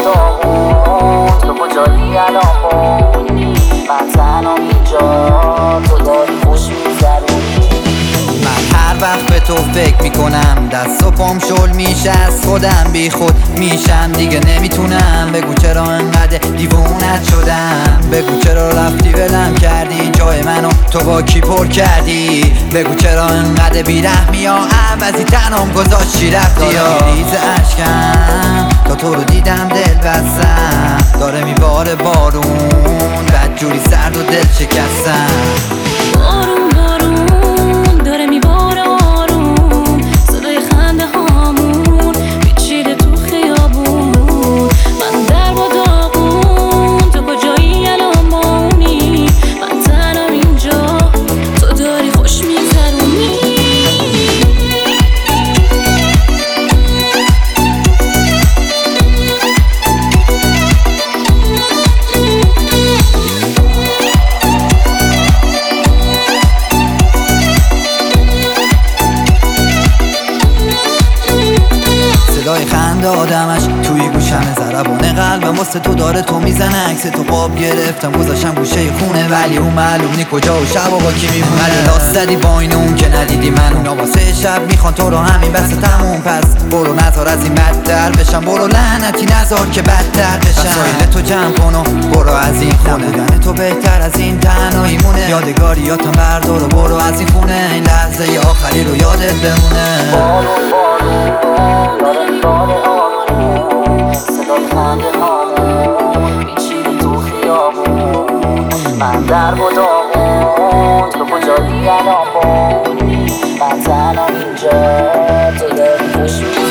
داغون تو کجایی الان من تنها اینجا تو داری خوش میگذرونی. من هر وقت به تو فکر میکنم دست و پام شل میشه از خودم، بی خود میشم دیگه نمیتونم. بگو چرا انقدر دیوونت شدم، بگو چرا رفتی ولم کردی، جای منو تو با کی پر کردی. بگو چرا انقدر بیرحمی یا عوضی تنم گذاشتی رفتی. یا ریز اشکم تا تو رو دیدم دل بستم، داره میباره بارون بدجوری سرد و دل شکستم. بارون بارون داره میباره آروم، صدای خنده هامون پیچیده تو خیابون. من در با داغون تو کجایی الان ماونی، من تنم اینجا تو داری خوش میگذرونی. صدای خنده آدمش توی گوشم، ضربان قلبم واسه تو داره تو میزنه. عکس تو قاب گرفتم گذاشتم گوشه خونه، ولی اون معلوم نی کجا و شب و با کی میمونه. من لاست زدی با این اون که ندیدی منو، اونا واسه شب میخوان تو رو همین بسته تموم. پس برو نذار از این بدتر بشم، برو لعنتی نذار که بدتر بشم. وسایل تو جمع کن و برو از این خونه، بودن تو بهتر از این تنهایی مونه. یادگاریاتم بردار و برو از این خونه، این لحظه آخری رو یادت بمونه. بارون بارون داره میباره آروم، صدای خنده هامون پیچیده تو خیابون. من در با داغون تو کجایی الان من تنها اینجا تو داری خوش میگذرونی.